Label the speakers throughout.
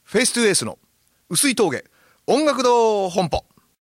Speaker 1: フェイストゥエースの薄い峠音楽堂本舗。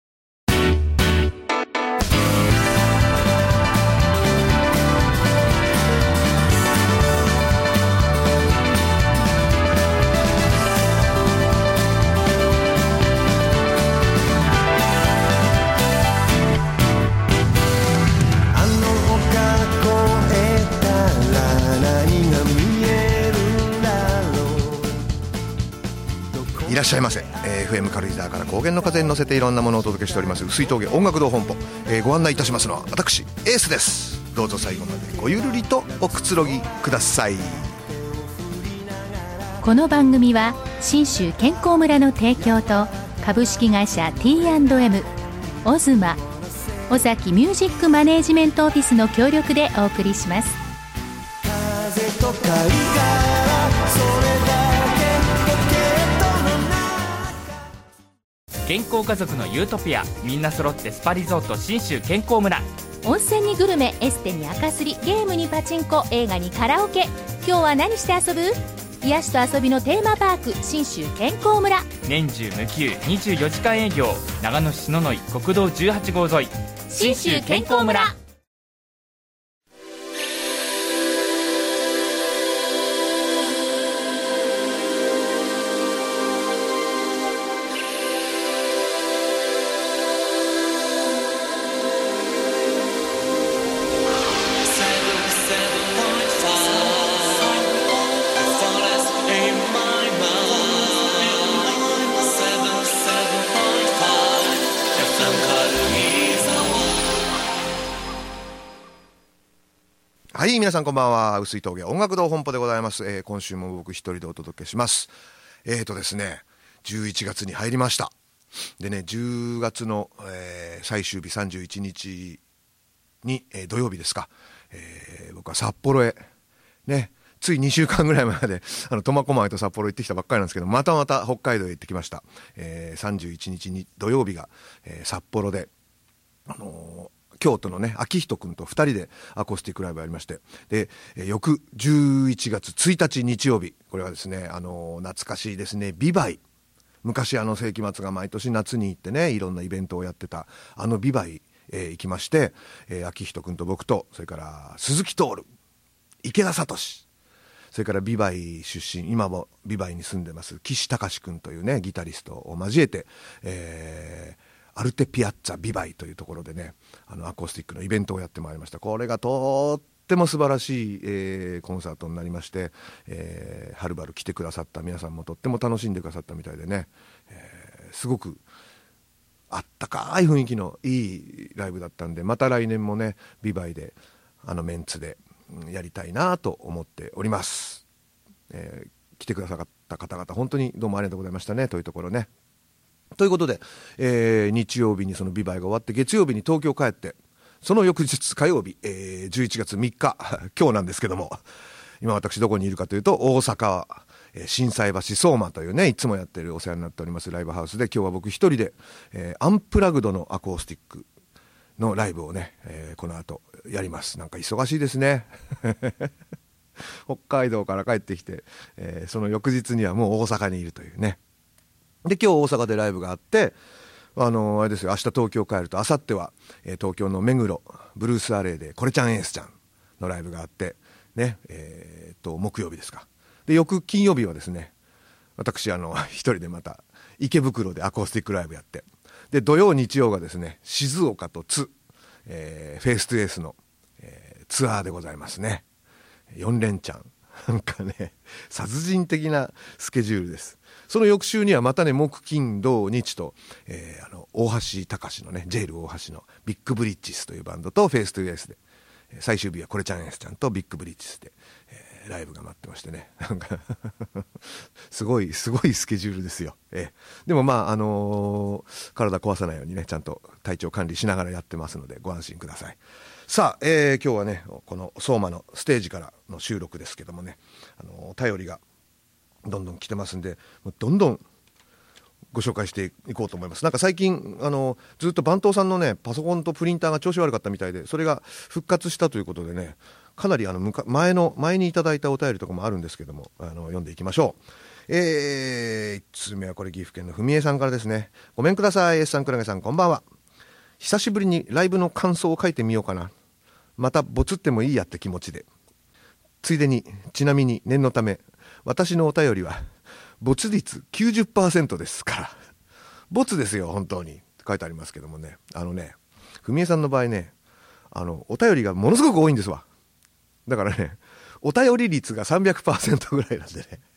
Speaker 1: いらっしゃいませ、FM 軽井沢から高原の風に乗せていろんなものをお届けしております薄い峠音楽堂本舗、ご案内いたしますのは私エースです。どうぞ最後までごゆるりとおくつろぎください。
Speaker 2: この番組は信州健康村の提供と株式会社 T&M オズマ尾崎ミュージックマネージメントオフィスの協力でお送りします。
Speaker 3: 風と貝殻それだ
Speaker 4: 健康家族のユートピア、みんな揃ってスパリゾート信州健康村。
Speaker 2: 温泉にグルメ、エステに赤すり、ゲームにパチンコ、映画にカラオケ。今日は何して遊ぶ？癒しと遊びのテーマパーク信州健康村。
Speaker 4: 年中無休24時間営業、長野市篠ノ井国道18号沿い
Speaker 2: 信州健康村。
Speaker 1: はい、皆さんこんばんは。薄い峠音楽堂本舗でございます。今週も僕一人でお届けします。ですね、11月に入りました。でね、10月の、最終日31日に、土曜日ですか、僕は札幌へね、つい2週間ぐらい前まで苫小牧と札幌行ってきたばっかりなんですけど、また北海道へ行ってきました。31日に土曜日が、札幌で京都のね秋人くんと2人でアコースティックライブやりまして、で翌11月1日日曜日、これはですね懐かしいですね、ビバイ。昔世紀末が毎年夏に行ってねいろんなイベントをやってたビバイ、行きまして、秋人くんと僕と、それから鈴木徹、池田聡、それからビバイ出身、今もビバイに住んでます岸隆くんというねギタリストを交えて、アルテピアッツァビバイというところでねアコースティックのイベントをやってまいりました。これがとっても素晴らしい、コンサートになりまして、はるばる来てくださった皆さんもとっても楽しんでくださったみたいでね、すごくあったかい雰囲気のいいライブだったんで、また来年もねビバイでメンツでやりたいなと思っております。来てくださった方々本当にどうもありがとうございましたねというところね。ということで、日曜日にそのビバイが終わって月曜日に東京帰って、その翌日火曜日、11月3日今日なんですけども、今私どこにいるかというと大阪、心斎橋相馬というねいつもやってるお世話になっておりますライブハウスで、今日は僕一人で、アンプラグドのアコースティックのライブをね、この後やります。なんか忙しいですね北海道から帰ってきて、その翌日にはもう大阪にいるというね。で今日大阪でライブがあって、あれですよ、明日東京帰ると明後日は、東京の目黒ブルースアレイでこれちゃんエースちゃんのライブがあってね、木曜日ですか。で翌金曜日はですね、私一人でまた池袋でアコースティックライブやって、で土曜日曜がですね静岡とフェイストゥエースの、ツアーでございますね。4連チャン、なんかね殺人的なスケジュールです。その翌週にはまたね木金土日と、大橋隆のねジェイル大橋のビッグブリッジスというバンドとフェイストゥエースで、最終日はこれちゃんエースちゃんとビッグブリッジスで、ライブが待ってましてね、なんかすごいスケジュールですよ。でもまあ体壊さないようにねちゃんと体調管理しながらやってますのでご安心ください。さあ、今日はねこの相馬のステージからの収録ですけどもね、お便りがどんどん来てますんで、どんどんご紹介していこうと思います。なんか最近ずっと番頭さんのねパソコンとプリンターが調子悪かったみたいで、それが復活したということでね、かなり前にいただいたお便りとかもあるんですけども、読んでいきましょ 1通目はこれ岐阜県のふみえさんからですね。ごめんください。 S さん、くらげさん、こんばんは。久しぶりにライブの感想を書いてみようかな。またボツってもいいやって気持ちで。ついでに、ちなみに念のため、私のお便りはボツ率 90% ですから、ボツですよ本当に書いてありますけどもね。ふみえさんの場合ね、お便りがものすごく多いんですわ。だからね、お便り率が 300% ぐらいなんでね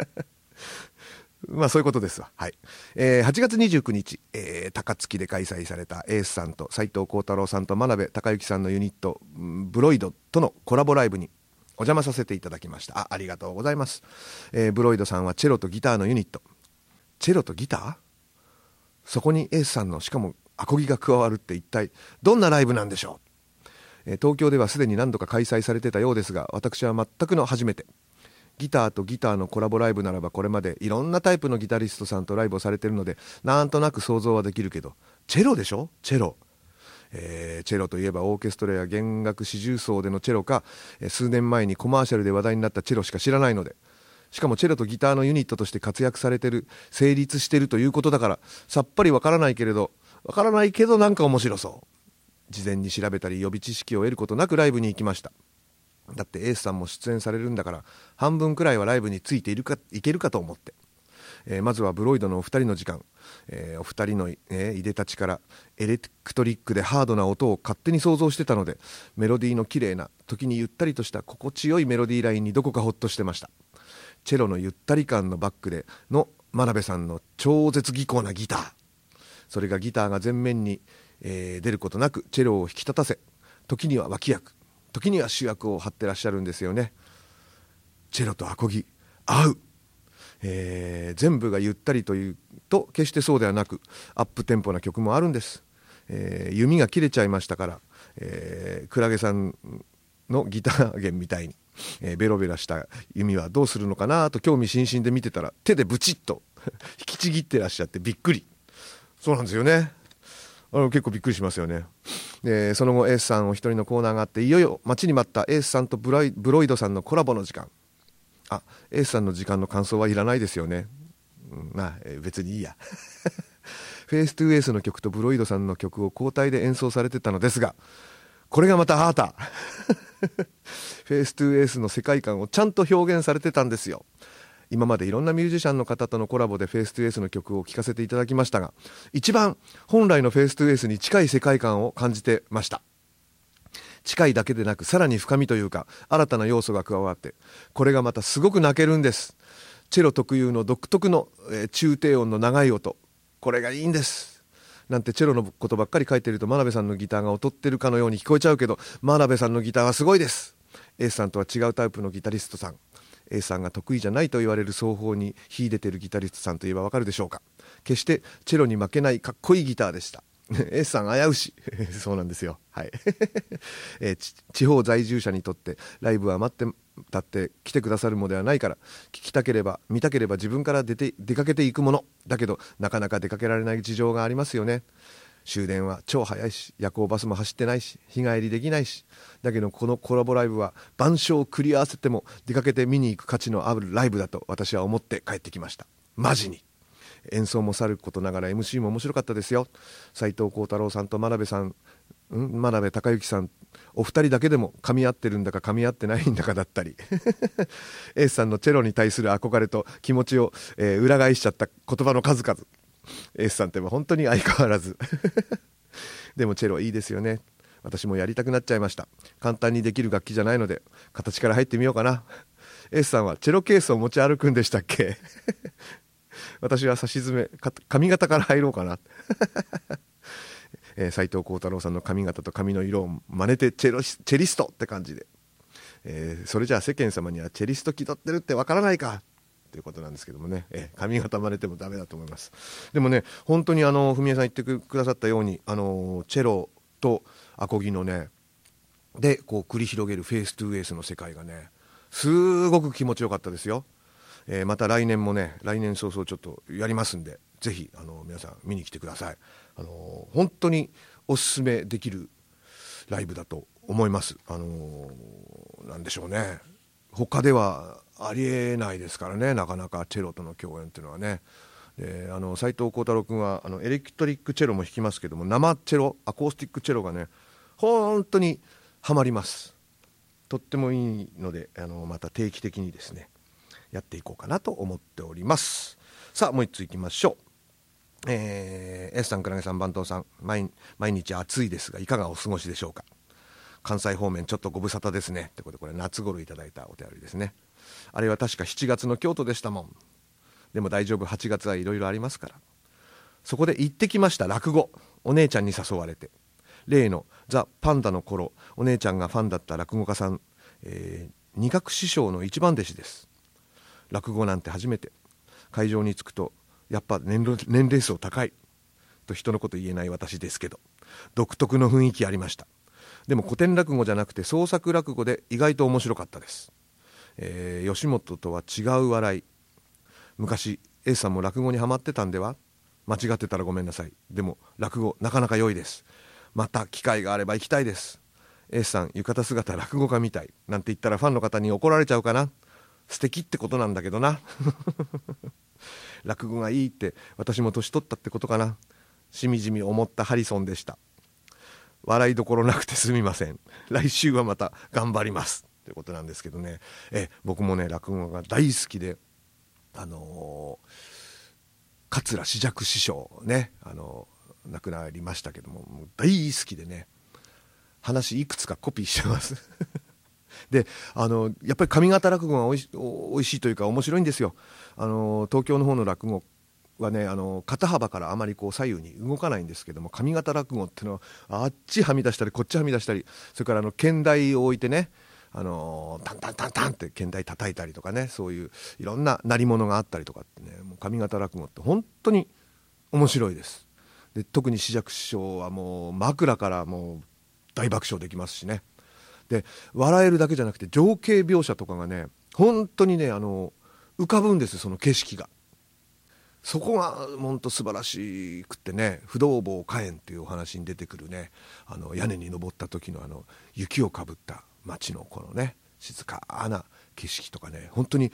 Speaker 1: まあそういうことですわ。はい。8月29日、高槻で開催されたエースさんと斉藤幸太郎さんと真鍋孝之さんのユニットブロイドとのコラボライブにお邪魔させていただきました。ありがとうございます。ブロイドさんはチェロとギターのユニット。チェロとギター？そこにエースさんのしかもアコギが加わるって一体どんなライブなんでしょう。東京ではすでに何度か開催されてたようですが、私は全くの初めて。ギターとギターのコラボライブならばこれまでいろんなタイプのギタリストさんとライブをされてるのでなんとなく想像はできるけど、チェロでしょ。チェロ、チェロといえばオーケストラや弦楽四重奏でのチェロか、数年前にコマーシャルで話題になったチェロしか知らないので、しかもチェロとギターのユニットとして活躍されてる、成立してるということだからさっぱりわからないけどなんか面白そう。事前に調べたり予備知識を得ることなくライブに行きました。だってエースさんも出演されるんだから半分くらいはライブについていけるかと思って、まずはブロイドのお二人の時間、お二人の、いでたちからエレクトリックでハードな音を勝手に想像してたので、メロディーの綺麗な時にゆったりとした心地よいメロディーラインにどこかホッとしてました。チェロのゆったり感のバックでの真鍋さんの超絶技巧なギター、それがギターが前面に、出ることなくチェロを引き立たせ、時には脇役、時には主役を張ってらっしゃるんですよね。チェロとアコギ合う、全部がゆったりというと決してそうではなくアップテンポな曲もあるんです。弓が切れちゃいましたから、クラゲさんのギター弦みたいに、ベロベラした弓はどうするのかなと興味津々で見てたら手でブチッと引きちぎってらっしゃってびっくり。そうなんですよね。結構びっくりしますよね。でその後エースさんお一人のコーナーがあって、いよいよ待ちに待ったエースさんとブロイドさんのコラボの時間。エースさんの時間の感想はいらないですよね。別にいいやフェイストゥエースの曲とブロイドさんの曲を交代で演奏されてたのですが、これがまたフェイストゥエースの世界観をちゃんと表現されてたんですよ。今までいろんなミュージシャンの方とのコラボでフェイストゥエースの曲を聴かせていただきましたが、一番本来のフェイストゥエースに近い世界観を感じてました。近いだけでなくさらに深みというか新たな要素が加わって、これがまたすごく泣けるんです。チェロ特有の独特の、中低音の長い音、これがいいんですなんてチェロのことばっかり書いてると真鍋さんのギターが劣ってるかのように聞こえちゃうけど、真鍋さんのギターはすごいです。エースさんとは違うタイプのギタリストさん、エースさんが得意じゃないと言われる奏法に秀でてるギタリストさんといえばわかるでしょうか。決してチェロに負けないかっこいいギターでしたエースさん危うしそうなんですよ、はい地方在住者にとってライブは待って立って来てくださるものではないから、聞きたければ見たければ自分から出かけていくものだけど、なかなか出かけられない事情がありますよね。終電は超早いし、夜行バスも走ってないし、日帰りできないし、だけどこのコラボライブは晩鐘を繰り合わせても出かけて見に行く価値のあるライブだと私は思って帰ってきました。マジに。演奏もさることながら MC も面白かったですよ。斉藤幸太郎さんと真鍋孝之さん、お二人だけでも噛み合ってるんだか噛み合ってないんだかだったりエースさんのチェロに対する憧れと気持ちを、裏返しちゃった言葉の数々。エースさんって本当に相変わらずでもチェロいいですよね。私もやりたくなっちゃいました。簡単にできる楽器じゃないので形から入ってみようかな。エースさんはチェロケースを持ち歩くんでしたっけ私は差し詰め髪型から入ろうかな斉藤幸太郎さんの髪型と髪の色を真似てチェリストって感じで、それじゃあ世間様にはチェリスト気取ってるってわからないかということなんですけどもね、髪型真似てもダメだと思います。でもね、本当に文江さん言ってくださったようにチェロとアコギのねでこう繰り広げるフェイストゥエースの世界がねすごく気持ちよかったですよ。また来年もね、来年早々ちょっとやりますんで、ぜひ皆さん見に来てください。本当におすすめできるライブだと思います。なんでしょうね、 他ではありえないですからね、なかなかチェロとの共演っていうのはね。で斉藤幸太郎君はエレクトリックチェロも弾きますけども、生チェロ、アコースティックチェロがね本当にハマります。とってもいいのでまた定期的にですねやっていこうかなと思っております。さあもう一ついきましょう。S さん、倉毛さん、番頭さん、毎日暑いですがいかがお過ごしでしょうか。関西方面ちょっとご無沙汰ですねってことで、これ夏頃いただいたお便りですね。あれは確か7月の京都でしたもん。でも大丈夫、8月はいろいろありますから。そこで行ってきました落語、お姉ちゃんに誘われて。例のザ・パンダの頃、お姉ちゃんがファンだった落語家さん、二学師匠の一番弟子です。落語なんて初めて。会場に着くとやっぱ年齢層高いと人のこと言えない私ですけど、独特の雰囲気ありました。でも古典落語じゃなくて創作落語で意外と面白かったです。吉本とは違う笑い。昔 A さんも落語にハマってたんでは。間違ってたらごめんなさい。でも落語なかなか良いです。また機会があれば行きたいです。 A さん浴衣姿落語家みたいなんて言ったらファンの方に怒られちゃうかな。素敵ってことなんだけどな落語がいいって私も年取ったってことかな。しみじみ思ったハリソンでした。笑いどころなくてすみません。来週はまた頑張りますということなんですけどね。僕もね落語が大好きで、桂枝雀師匠ね、亡くなりましたけども、もう大好きでね、話いくつかコピーしてますでやっぱり上方落語がおいしいというか面白いんですよ。東京の方の落語はね肩幅からあまりこう左右に動かないんですけども、上方落語っていうのはあっちはみ出したりこっちはみ出したり、それから剣台を置いてねタンタンタンタンって剣台叩いたりとかね、そういういろんな鳴り物があったりとかってね、もう上方落語って本当に面白いです。で特に枝雀師匠はもう枕からもう大爆笑できますしね。で笑えるだけじゃなくて情景描写とかがね本当にね浮かぶんですよ、その景色が。そこが本当素晴らしくってね、不動坊火炎っていうお話に出てくるね屋根に登った時の雪をかぶった街のこのね静かな景色とかね、本当に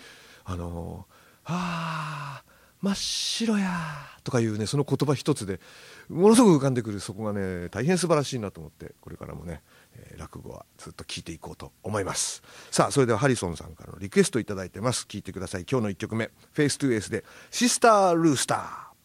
Speaker 1: 真っ白やとかいうねその言葉一つでものすごく浮かんでくる、そこがね大変素晴らしいなと思って、これからもね落語はずっと聞いていこうと思います。さあそれではハリソンさんからのリクエストいただいてます。聞いてください。今日の1曲目、フェイストゥエースでシスタールースター。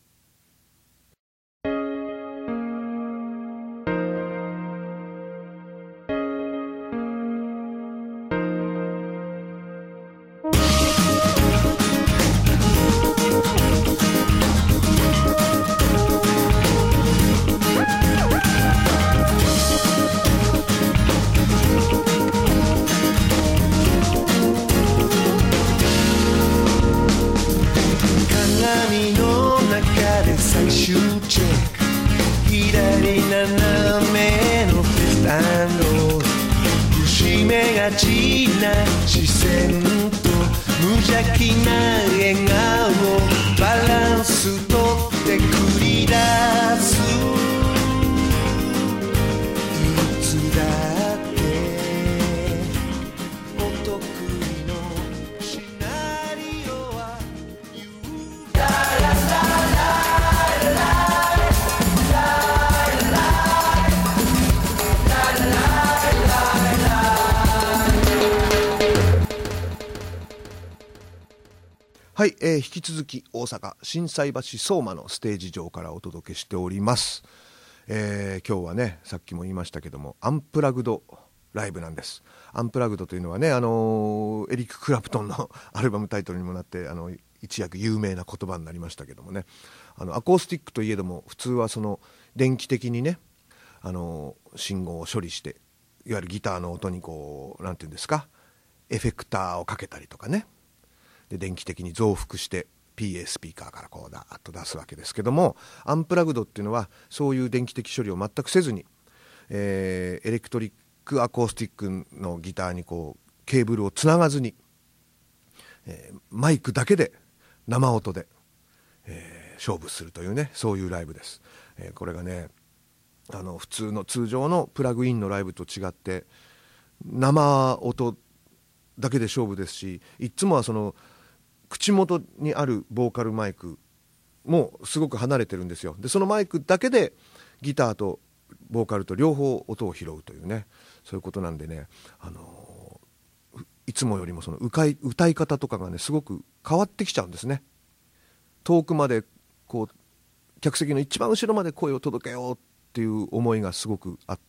Speaker 3: 視線と無邪気な笑顔、バランスとって繰り出す。いつだってお得意のシナリオは
Speaker 1: はい、引き続き大阪心斎橋相馬のステージ上からお届けしております。今日はねさっきも言いましたけどもアンプラグドライブなんです。アンプラグドというのはねエリック・クラプトンのアルバムタイトルにもなって一躍有名な言葉になりましたけどもね、アコースティックといえども普通はその電気的にね信号を処理して、いわゆるギターの音にこうなんていうんですか、エフェクターをかけたりとかね、で電気的に増幅して PA スピーカーからこうダーッと出すわけですけども、アンプラグドっていうのはそういう電気的処理を全くせずに、エレクトリックアコースティックのギターにこうケーブルをつながずに、マイクだけで生音で、勝負するというね、そういうライブです。これがね普通の通常のプラグインのライブと違って生音だけで勝負ですし、いつもはその口元にあるボーカルマイクもすごく離れてるんですよ。でそのマイクだけでギターとボーカルと両方音を拾うというね、そういうことなんでね、いつもよりもその歌い方とかがねすごく変わってきちゃうんですね。遠くまでこう客席の一番後ろまで声を届けようっていう思いがすごくあって、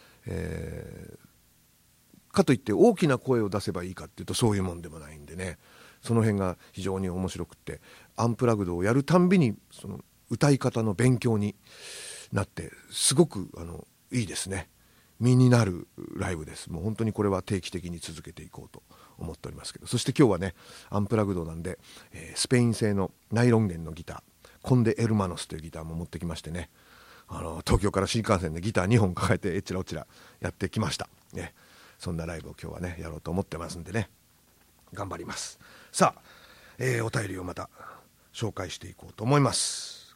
Speaker 1: かといって大きな声を出せばいいかっていうとそういうもんでもないんでね、その辺が非常に面白くって、アンプラグドをやるたんびにその歌い方の勉強になってすごくいいですね。身になるライブです。もう本当にこれは定期的に続けていこうと思っておりますけど、そして今日はねアンプラグドなんで、スペイン製のナイロン弦のギターコンデ・エルマノスというギターも持ってきましてね、東京から新幹線でギター2本抱えてえっちらおちらやってきました、ね、そんなライブを今日はねやろうと思ってますんでね、頑張ります。さあ、お便りをまた紹介していこうと思います。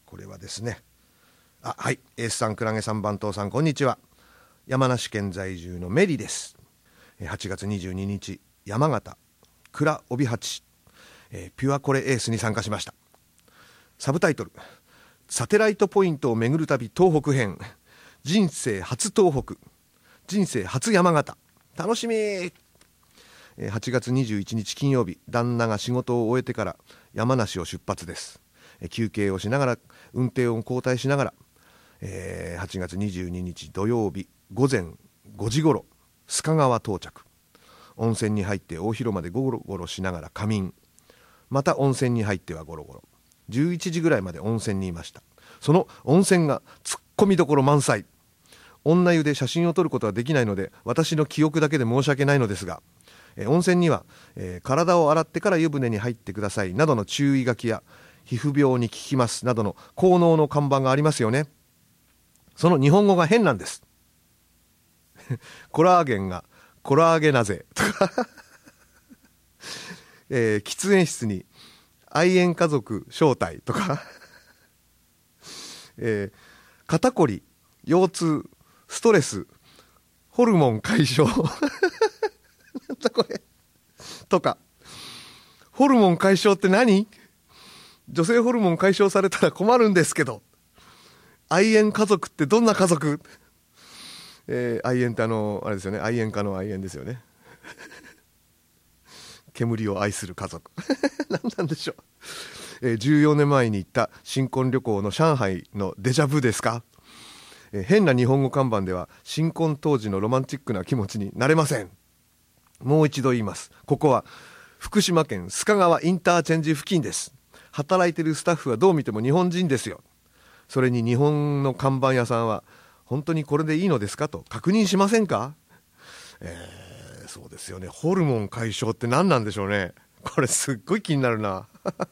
Speaker 1: これはですね、はい、エースさん、クラゲさん、番頭さん、こんにちは。山梨県在住のメリです。8月22日山形倉帯八、ピュアコレエースに参加しました。サブタイトル、サテライトポイントを巡る旅東北編、人生初東北、人生初山形、楽しみ。8月21日金曜日、旦那が仕事を終えてから山梨を出発です。休憩をしながら運転を交代しながら、8月22日土曜日午前5時ごろ須賀川到着。温泉に入って大広間でゴロゴロしながら仮眠、また温泉に入ってはゴロゴロ、11時ぐらいまで温泉にいました。その温泉がツッコミどころ満載。女湯で写真を撮ることはできないので私の記憶だけで申し訳ないのですが、温泉には、体を洗ってから湯船に入ってくださいなどの注意書きや、皮膚病に効きますなどの効能の看板がありますよね。その日本語が変なんですコラーゲンがコラーゲナゼとか喫煙室に愛煙家族招待とか肩こり、腰痛、ストレス、ホルモン解消なんだこれとか、ホルモン解消って何？女性ホルモン解消されたら困るんですけど、愛煙家族ってどんな家族？愛煙ってあれですよね、愛煙家の愛煙ですよね煙を愛する家族何なんでしょう。14年前に行った新婚旅行の上海のデジャブですか。変な日本語看板では新婚当時のロマンチックな気持ちになれません。もう一度言います。ここは福島県須賀川インターチェンジ付近です。働いてるスタッフはどう見ても日本人ですよ。それに日本の看板屋さんは本当にこれでいいのですかと確認しませんか。そうですよね。ホルモン解消って何なんでしょうね。これすっごい気になるな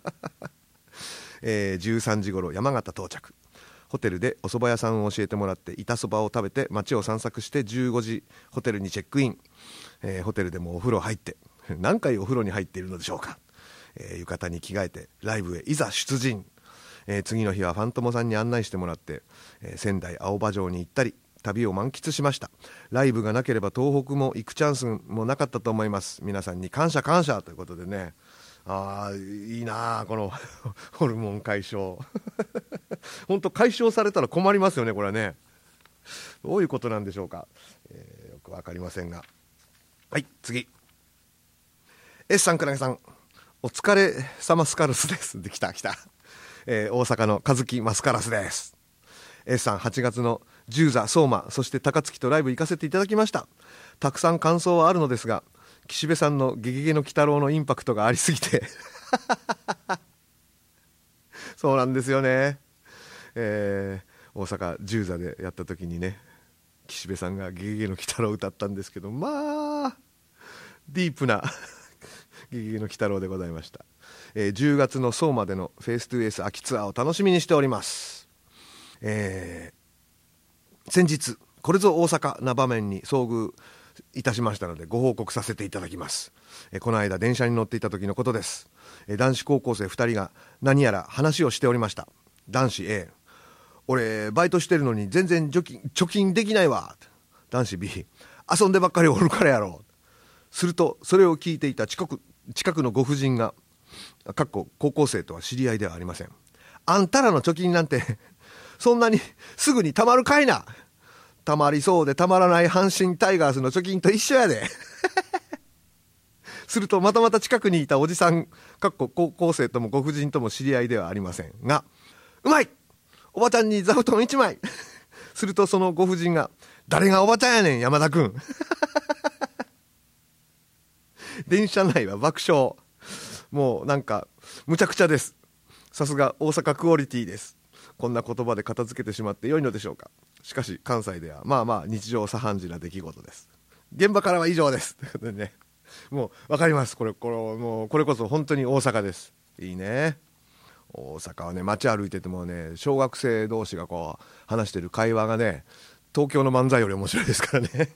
Speaker 1: 13時頃山形到着。ホテルでお蕎麦屋さんを教えてもらって板そばを食べて街を散策して15時ホテルにチェックイン。ホテルでもお風呂入って何回お風呂に入っているのでしょうか。浴衣に着替えてライブへいざ出陣。次の日はファントモさんに案内してもらって、仙台青葉城に行ったり旅を満喫しました。ライブがなければ東北も行くチャンスもなかったと思います。皆さんに感謝感謝ということでね。いいなこのホルモン解消本当解消されたら困りますよねこれはね。どういうことなんでしょうか、よくわかりませんが。はい、次 S さん、くらげさん、お疲れ様スカルスです。で、来た、大阪の和樹マスカラスです。 S さん、8月の十座相馬そして高槻とライブ行かせていただきました。たくさん感想はあるのですが、岸辺さんのゲゲゲの鬼太郎のインパクトがありすぎてそうなんですよね。大阪十座でやった時にね、岸辺さんがゲゲゲの鬼太郎を歌ったんですけど、まあディープなゲゲゲの鬼太郎でございました。10月の相馬でのフェイストゥエース秋ツアーを楽しみにしております。先日これぞ大阪な場面に遭遇いたしましたのでご報告させていただきます。この間電車に乗っていた時のことです。男子高校生2人が何やら話をしておりました。男子 A、 俺バイトしてるのに全然貯金できないわ。男子 B、 遊んでばっかりおるからやろ。 するとそれを聞いていた近くのご婦人が高校生とは知り合いではありません。あんたらの貯金なんてそんなにすぐにたまるかいな。たまりそうでたまらない阪神タイガースの貯金と一緒やでするとまた近くにいたおじさん高校生ともご婦人とも知り合いではありませんが、うまい、おばちゃんに座布団1枚するとそのご婦人が、誰がおばちゃんやねん山田くん電車内は爆笑。もうなんかむちゃくちゃです。さすが大阪クオリティです。こんな言葉で片付けてしまって良いのでしょうか。しかし関西ではまあ日常茶飯事な出来事です。現場からは以上ですということでね、もう分かります。これこそ本当に大阪です。いいね。大阪はね、街歩いててもね、小学生同士がこう話してる会話がね、東京の漫才より面白いですからね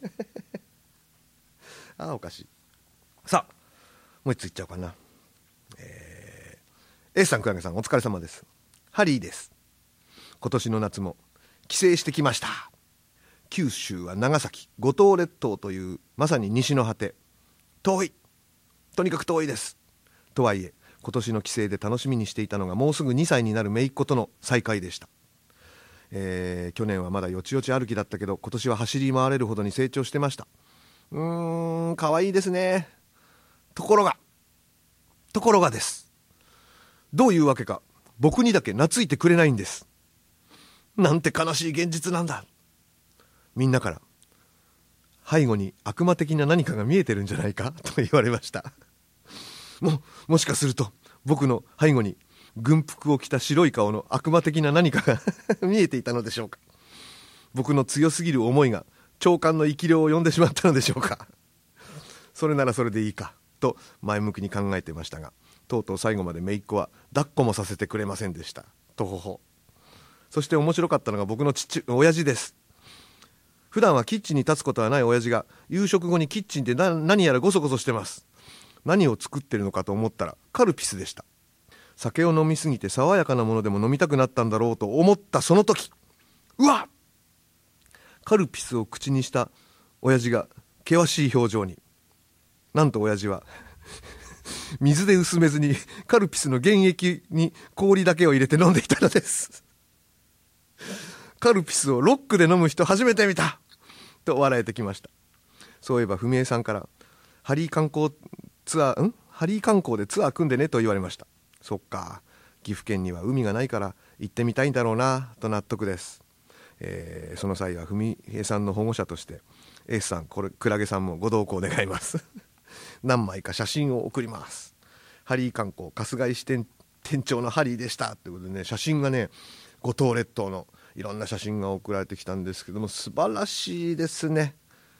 Speaker 1: おかしい。さあもう一ついっちゃおうかな。A さん、クラゲさん、お疲れ様です。ハリーです。今年の夏も帰省してきました。九州は長崎、五島列島というまさに西の果て。遠い、とにかく遠いです。とはいえ今年の帰省で楽しみにしていたのがもうすぐ2歳になる姪っ子との再会でした。去年はまだよちよち歩きだったけど、今年は走り回れるほどに成長してました。かわいいですね。ところがです。どういうわけか僕にだけ懐いてくれないんです。なんて悲しい現実なんだ。みんなから背後に悪魔的な何かが見えてるんじゃないかと言われました。もしかすると僕の背後に軍服を着た白い顔の悪魔的な何かが見えていたのでしょうか。僕の強すぎる思いが長官の生き量を呼んでしまったのでしょうか。それならそれでいいかと前向きに考えてましたが、とうとう最後まで姪っ子は抱っこもさせてくれませんでした。とほほ。そして面白かったのが僕の親父です。普段はキッチンに立つことはない親父が夕食後にキッチンで何やらゴソゴソしてます。何を作ってるのかと思ったらカルピスでした。酒を飲みすぎて爽やかなものでも飲みたくなったんだろうと思ったその時、うわっ、カルピスを口にした親父が険しい表情に。なんと親父は水で薄めずにカルピスの原液に氷だけを入れて飲んでいたのです。カルピスをロックで飲む人初めて見たと笑えてきました。そういえば文江さんからハリー観光でツアー組んでねと言われました。そっか、岐阜県には海がないから行ってみたいんだろうなと納得です。その際は文江さんの保護者としてエースさん、クラゲさんもご同行願います何枚か写真を送ります。ハリー観光春日井支店店長のハリーでしたということでね、写真がね、五島列島のいろんな写真が送られてきたんですけども、素晴らしいですね。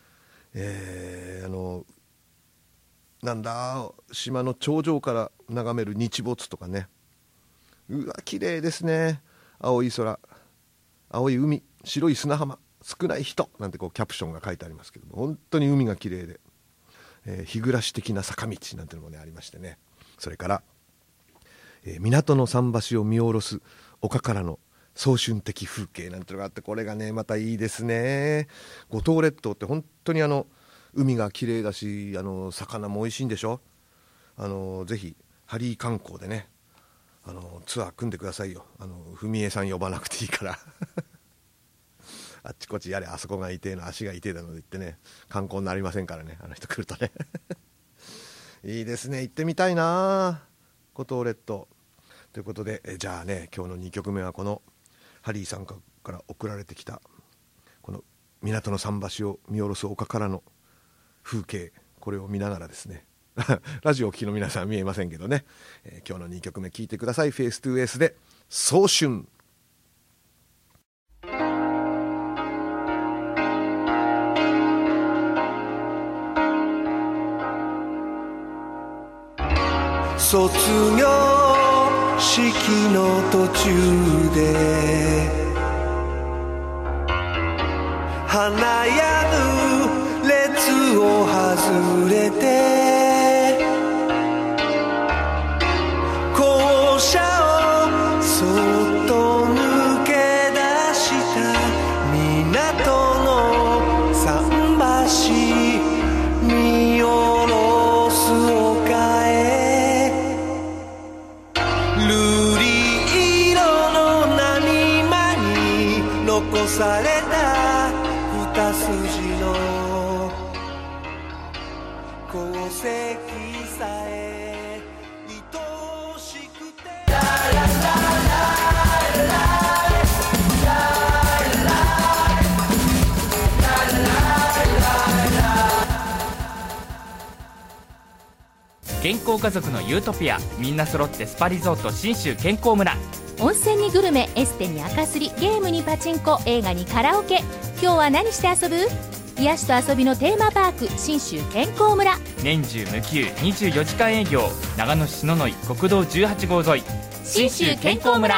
Speaker 1: なんだ、島の頂上から眺める日没とかね、うわ綺麗ですね。青い空、青い海、白い砂浜、少ない人なんてこうキャプションが書いてありますけども、本当に海が綺麗で、日暮らし的な坂道なんてのもねありましてね。それから、港の桟橋を見下ろす丘からの早春的風景なんてのがあって、これがねまたいいですね。五島列島って本当に海が綺麗だし、魚も美味しいんでしょ。ぜひハリー観光でねツアー組んでくださいよ。文江さん呼ばなくていいからあっちこっちやれ、あそこが痛えの足が痛えだので言ってね、観光になりませんからね、あの人来るとねいいですね、行ってみたいな五島列島ということで、じゃあね、今日の2曲目はこのハリーさんから送られてきたこの港の桟橋を見下ろす丘からの風景、これを見ながらですねラジオを聴きの皆さんは見えませんけどね、今日の2曲目聴いてください。フェイストゥエースで早春。
Speaker 3: 卒業式の途中で華やぐ列を外れて校舎をそっと抜け出した港の桟橋見下ろ残された二筋の功績さえ愛しくて
Speaker 4: 健康家族のユートピア、みんな揃ってスパリゾート信州健康村。
Speaker 2: 温泉にグルメ、エステに赤すり、ゲームにパチンコ、映画にカラオケ。今日は何して遊ぶ？癒しと遊びのテーマパーク、信州健康村。
Speaker 4: 年中無休24時間営業、長野市篠ノ井国道18号沿い、
Speaker 2: 信州健康村。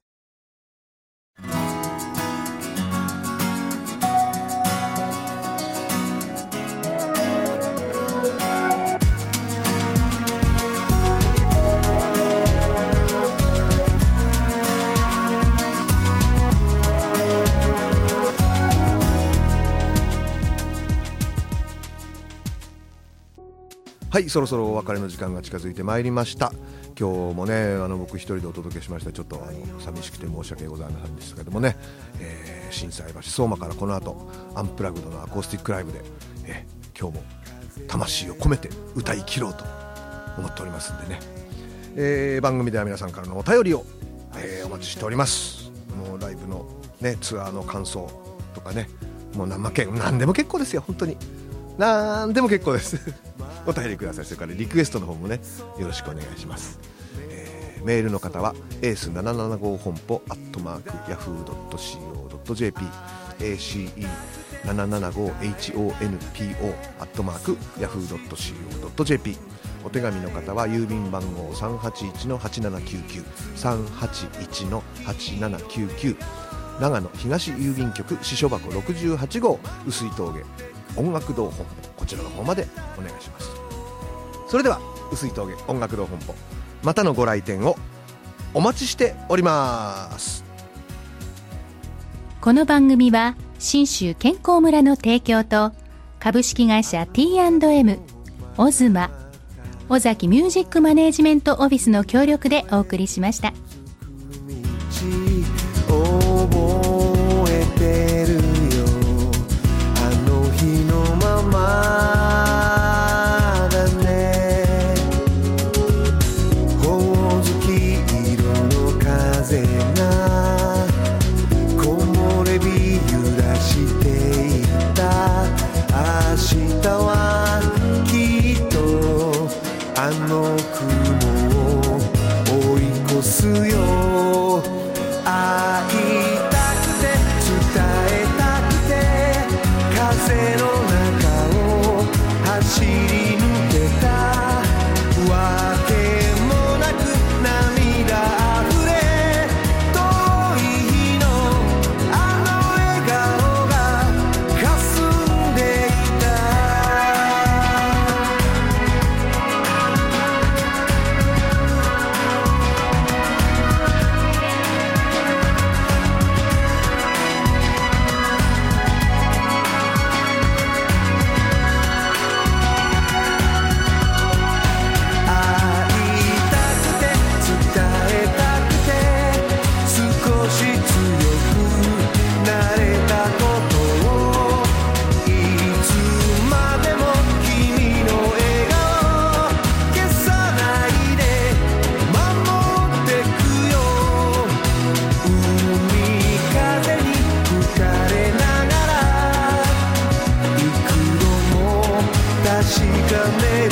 Speaker 1: はい、そろそろお別れの時間が近づいてまいりました。今日もね僕一人でお届けしました。ちょっと寂しくて申し訳ございませんでしたけどもね、心斎橋相馬からこの後アンプラグドのアコースティックライブで、今日も魂を込めて歌い切ろうと思っておりますんでね、番組では皆さんからのお便りを、お待ちしております。もうライブの、ね、ツアーの感想とかね、もう何でも結構ですよ。本当に何でも結構ですお便りください。それからリクエストの方もねよろしくお願いします。メールの方はエース775本舗@yahoo.co.jp ace775honpo@yahoo.co.jp お手紙の方は郵便番号 381-8799 381-8799 長野東郵便局支所箱68号碓氷峠音楽堂本舗、こちらの方までお願いします。それでは碓氷峠音楽堂本舗、またのご来店をお待ちしております。
Speaker 2: この番組は信州健康村の提供と株式会社 T&M、 オズマ、尾崎ミュージックマネージメントオフィスの協力でお送りしました。
Speaker 3: 覚えてるよ、あの日のままだね。ほおずき色の風が木漏れ日揺らしていた。明日はきっとあの雲を追い越すよ。会いたくて伝えたくて風の中を走り抜けた。わけもなく涙あふれ遠い日のあの笑顔が霞んでいた。確かめる